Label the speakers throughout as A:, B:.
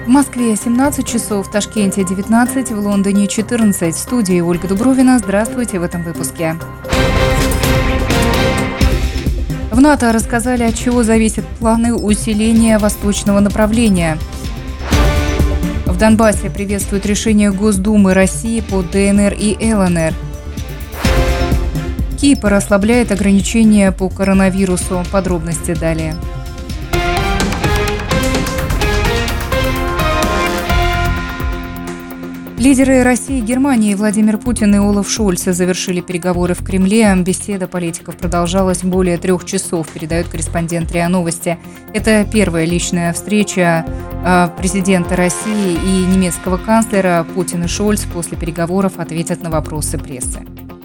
A: В Москве 17 часов, в Ташкенте 19, в Лондоне 14. В студии Ольга Дубровина. Здравствуйте в этом выпуске. В НАТО рассказали, от чего зависят планы усиления восточного направления. В Донбассе приветствуют решение Госдумы России по ДНР и ЛНР. Кипр ослабляет ограничения по коронавирусу. Подробности далее. Лидеры России и Германии Владимир Путин и Олаф Шольц завершили переговоры в Кремле. Беседа политиков продолжалась более 3 часов, передает корреспондент РИА Новости. Это первая личная встреча президента России и немецкого канцлера. Путин и Шольц после переговоров ответят на вопросы прессы.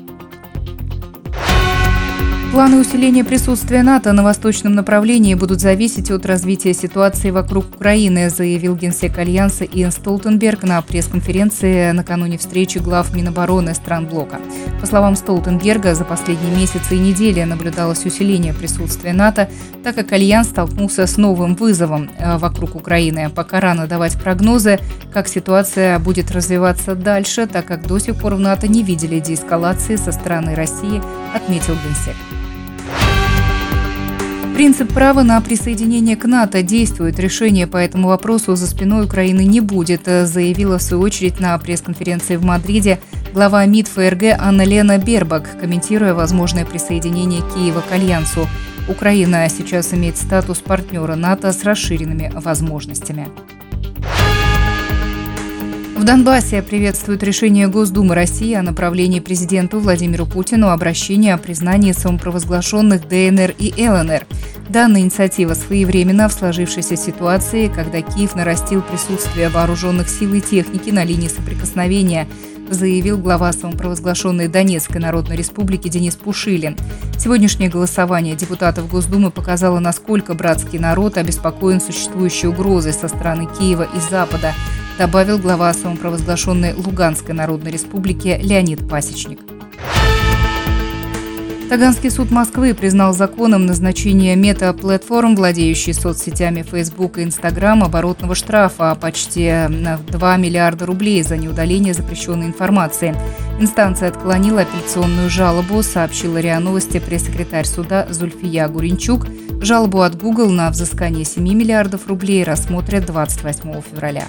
A: Планы усиления присутствия НАТО на восточном направлении будут зависеть от развития ситуации вокруг Украины, заявил генсек Альянса Йенс Столтенберг на пресс-конференции накануне встречи глав Минобороны стран блока. По словам Столтенберга, за последние месяцы и недели наблюдалось усиление присутствия НАТО, так как Альянс столкнулся с новым вызовом вокруг Украины. Пока рано давать прогнозы, как ситуация будет развиваться дальше, так как до сих пор в НАТО не видели деэскалации со стороны России, отметил генсек. Принцип права на присоединение к НАТО действует. Решение по этому вопросу за спиной Украины не будет, заявила в свою очередь на пресс-конференции в Мадриде глава МИД ФРГ Анна-Лена Бербак, комментируя возможное присоединение Киева к Альянсу. Украина сейчас имеет статус партнера НАТО с расширенными возможностями. В Донбассе приветствуют решение Госдумы России о направлении президенту Владимиру Путину обращения о признании самопровозглашенных ДНР и ЛНР. Данная инициатива своевременна в сложившейся ситуации, когда Киев нарастил присутствие вооруженных сил и техники на линии соприкосновения, заявил глава самопровозглашенной Донецкой Народной Республики Денис Пушилин. Сегодняшнее голосование депутатов Госдумы показало, насколько братский народ обеспокоен существующей угрозой со стороны Киева и Запада, добавил глава самопровозглашенной Луганской Народной Республики Леонид Пасечник. Таганский суд Москвы признал законом назначение Meta Platform, владеющей соцсетями Facebook и Instagram, оборотного штрафа почти 2 миллиарда рублей за неудаление запрещенной информации. Инстанция отклонила апелляционную жалобу, сообщила РИА Новости пресс-секретарь суда Зульфия Гуринчук. Жалобу от Google на взыскание 7 миллиардов рублей рассмотрят 28 февраля.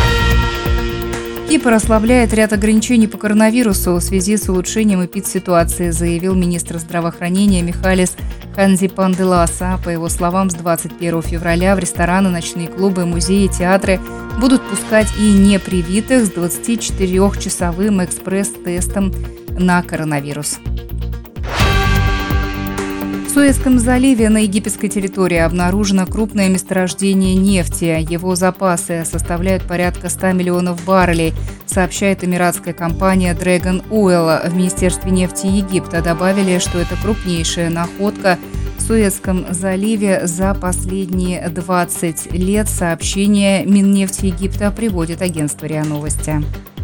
A: Кипр ослабляет ряд ограничений по коронавирусу в связи с улучшением эпидситуации, заявил министр здравоохранения Михалис Ханзипанделаса. По его словам, с 21 февраля в рестораны, ночные клубы, музеи, театры будут пускать и непривитых с 24-часовым экспресс-тестом на коронавирус. В Суэцком заливе на египетской территории обнаружено крупное месторождение нефти. Его запасы составляют порядка 100 миллионов баррелей, сообщает эмиратская компания Dragon Oil. В Министерстве нефти Египта добавили, что это крупнейшая находка в Суэцком заливе за последние 20 лет. Сообщение Миннефти Египта приводит агентство РИА Новости.